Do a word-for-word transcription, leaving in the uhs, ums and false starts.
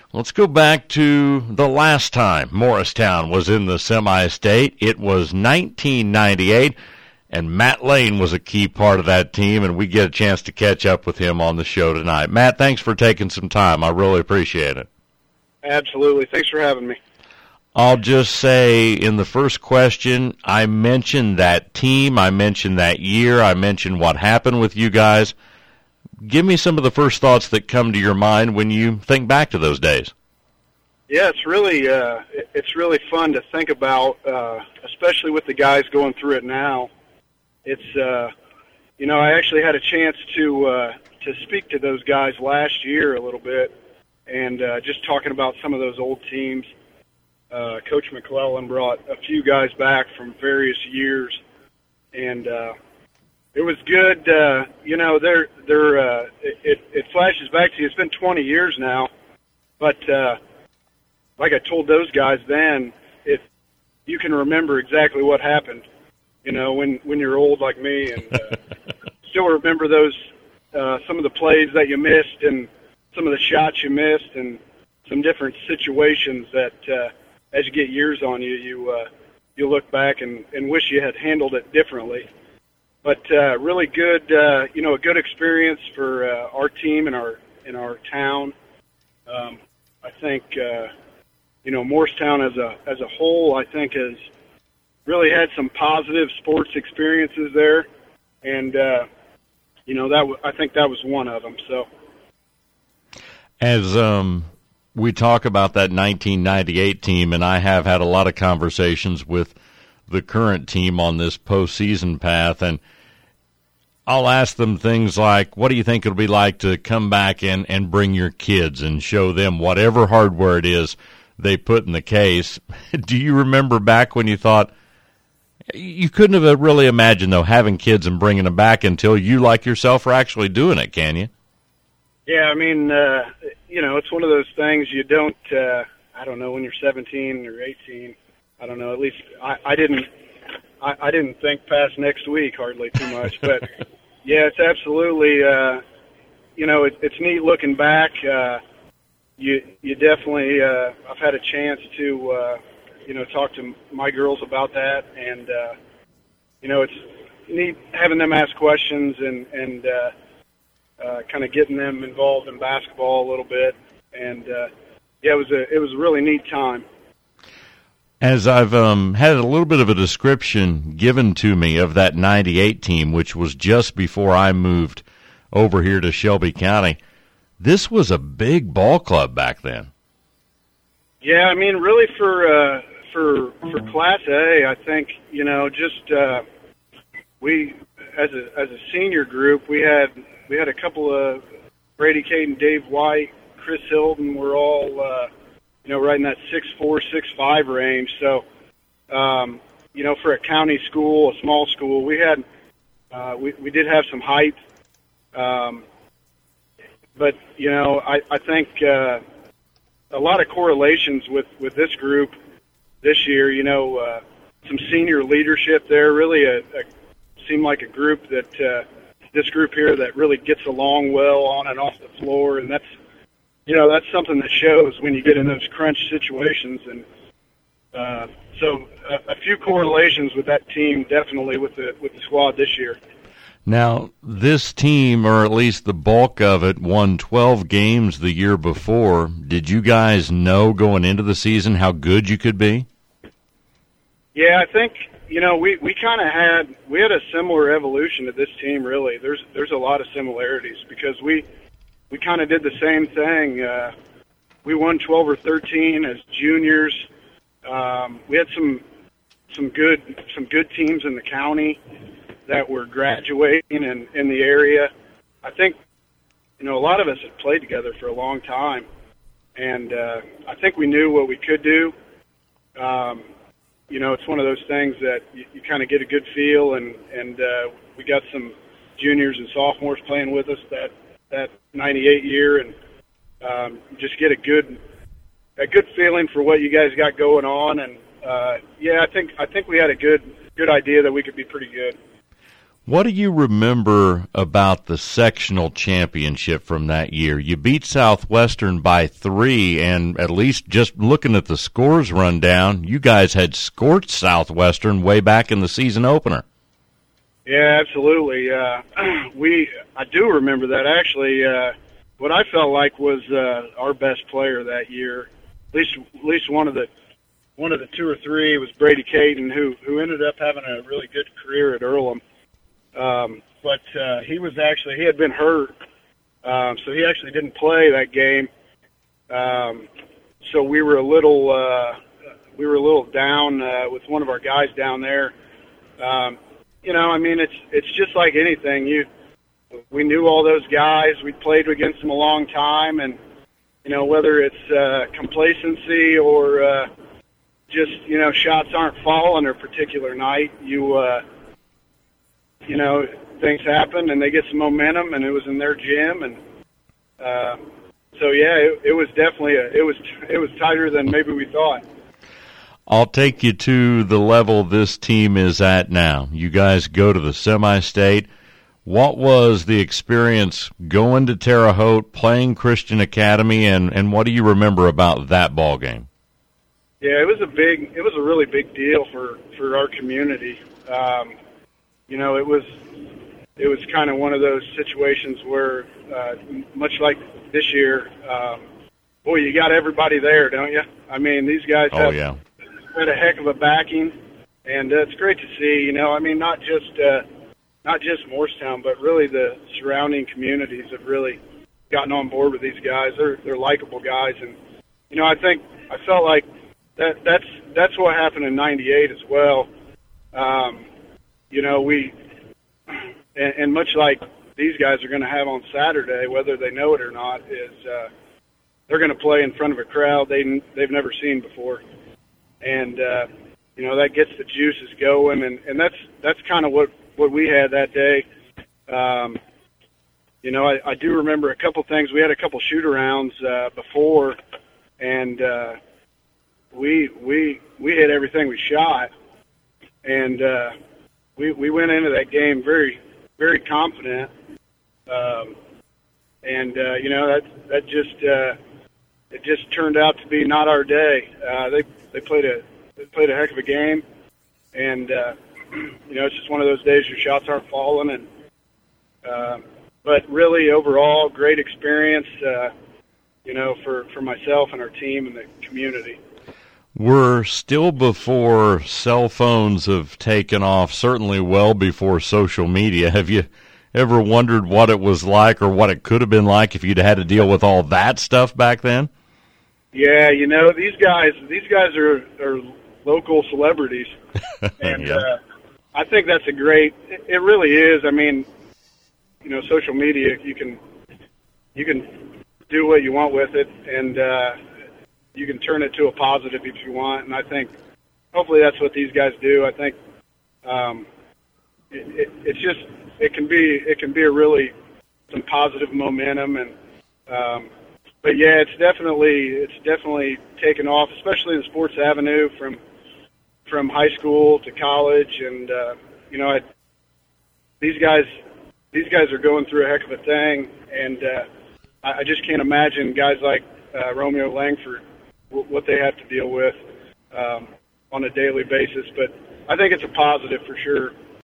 Let's go back to the last time Morristown was in the semi-state. It was nineteen ninety-eight, and Matt Lane was a key part of that team, and we get a chance to catch up with him on the show tonight. Matt, thanks for taking some time. I really appreciate it. Absolutely. Thanks for having me. I'll just say in the first question, I mentioned that team, I mentioned that year, I mentioned what happened with you guys. Give me some of the first thoughts that come to your mind when you think back to those days. Yeah, it's really uh, it's really fun to think about, uh, especially with the guys going through it now. It's uh, you know, I actually had a chance to uh, to speak to those guys last year a little bit, and uh, just talking about some of those old teams. Uh, Coach McClellan brought a few guys back from various years, and uh, it was good. Uh, you know, they're, they're, uh, it, it flashes back to you. It's been twenty years now, but uh, like I told those guys then, if you can remember exactly what happened, you know, when, when you're old like me, and uh, still remember those, uh, some of the plays that you missed and some of the shots you missed and some different situations that, uh, as you get years on you, you uh, you look back and, and wish you had handled it differently. But uh, really good, uh, you know, a good experience for uh, our team and our in our town. Um, I think, uh, you know, Morristown as a as a whole, I think has really had some positive sports experiences there, and uh, you know that w- I think that was one of them. So, as um. we talk about that nineteen ninety-eight team, and I have had a lot of conversations with the current team on this postseason path, and I'll ask them things like, what do you think it'll be like to come back and, and bring your kids and show them whatever hardware it is they put in the case? Do you remember back when you thought, you couldn't have really imagined, though, having kids and bringing them back until you, like yourself, are actually doing it, can you? Yeah, I mean, uh, you know, it's one of those things you don't, uh, I don't know, when you're seventeen or eighteen, I don't know, at least I, I didn't, I, I didn't think past next week hardly too much, but yeah, it's absolutely, uh, you know, it, it's neat looking back. Uh, you, you definitely, uh, I've had a chance to, uh, you know, talk to my girls about that, and, uh, you know, it's neat having them ask questions and, and, uh, Uh, kind of getting them involved in basketball a little bit, and uh, yeah, it was a it was a really neat time. As I've um, had a little bit of a description given to me of that ninety-eight team, which was just before I moved over here to Shelby County, this was a big ball club back then. Yeah, I mean, really for uh, for for Class A, I think you know just uh, we as a as a senior group we had. We had a couple of Brady Caden, Dave White, Chris Hilton. We're all, uh, you know, right in that six four, six five range. So, um, you know, for a county school, a small school, we had, uh, we, we did have some height. Um, but, you know, I, I think uh, a lot of correlations with, with this group this year, you know, uh, some senior leadership there, really a, a seemed like a group that uh, – this group here that really gets along well on and off the floor, and that's, you know, that's something that shows when you get in those crunch situations. And uh, so a, a few correlations with that team, definitely with the with the squad this year. Now, this team, or at least the bulk of it, won twelve games the year before. Did you guys know going into the season how good you could be? Yeah, I think, you know, we, we kind of had, we had a similar evolution to this team, really. There's there's a lot of similarities because we we kind of did the same thing. Uh, we won twelve or thirteen as juniors. Um, we had some some good some good teams in the county that were graduating in, in the area. I think, you know, a lot of us had played together for a long time, and uh, I think we knew what we could do. Um, You know, it's one of those things that you, you kind of get a good feel, and and uh, we got some juniors and sophomores playing with us that that ninety-eight year, and um, just get a good a good feeling for what you guys got going on. And uh, yeah, I think I think we had a good good idea that we could be pretty good. What do you remember about the sectional championship from that year? You beat Southwestern by three, and at least just looking at the scores rundown, you guys had scorched Southwestern way back in the season opener. Yeah, absolutely. Uh, we, I do remember that. Actually, uh, what I felt like was uh, our best player that year, at least at least one of the one of the two or three was Brady Caton, who who ended up having a really good career at Earlham. Um, but uh, he was actually, he had been hurt, um, so he actually didn't play that game. Um, so we were a little, uh, we were a little down uh, with one of our guys down there. Um, you know, I mean, it's it's just like anything. You, we knew all those guys. We played against them a long time, and you know, whether it's uh, complacency or uh, just you know shots aren't falling a particular night, you. Uh, You know, things happen and they get some momentum, and it was in their gym, and uh, so yeah, it, it was definitely a, it was it was tighter than maybe we thought. I'll take you to the level this team is at now. You guys go to the semi-state. What was the experience going to Terre Haute, playing Christian Academy, and, and what do you remember about that ball game? Yeah, it was a big, it was a really big deal for for our community. Um, You know, it was it was kind of one of those situations where, uh, much like this year, um, boy, you got everybody there, don't you? I mean, these guys oh, have yeah. had a heck of a backing, and uh, it's great to see. You know, I mean, not just uh, not just Morristown, but really the surrounding communities have really gotten on board with these guys. They're they're likable guys, and you know, I think I felt like that that's that's what happened in ninety-eight as well. Um, You know, we, and, and much like these guys are going to have on Saturday, whether they know it or not, is uh, they're going to play in front of a crowd they they've never seen before, and uh, you know that gets the juices going, and, and that's that's kind of what, what we had that day. Um, you know, I, I do remember a couple things. We had a couple shoot arounds uh, before, and uh, we we we hit everything we shot, and. Uh, We we went into that game very, very confident, um, and uh, you know that that just uh, it just turned out to be not our day. Uh, they they played a they played a heck of a game, and uh, you know it's just one of those days your shots aren't falling. And uh, but really overall, great experience. Uh, you know for, for myself and our team and the community. We're still before cell phones have taken off, certainly well before social media. Have you ever wondered what it was like or what it could have been like if you'd had to deal with all that stuff back then? Yeah, you know, these guys these guys are, are local celebrities. And yeah. uh, I think that's a great, it really is. I mean, you know, social media, you can you can do what you want with it, and uh you can turn it to a positive if you want, and I think hopefully that's what these guys do. I think um, it, it, it's just it can be it can be a really some positive momentum, and um, but yeah, it's definitely it's definitely taken off, especially in Sports Avenue from from high school to college, and uh, you know I, these guys these guys are going through a heck of a thing, and uh, I, I just can't imagine guys like uh, Romeo Langford, what they have to deal with um, on a daily basis. But I think it's a positive for sure.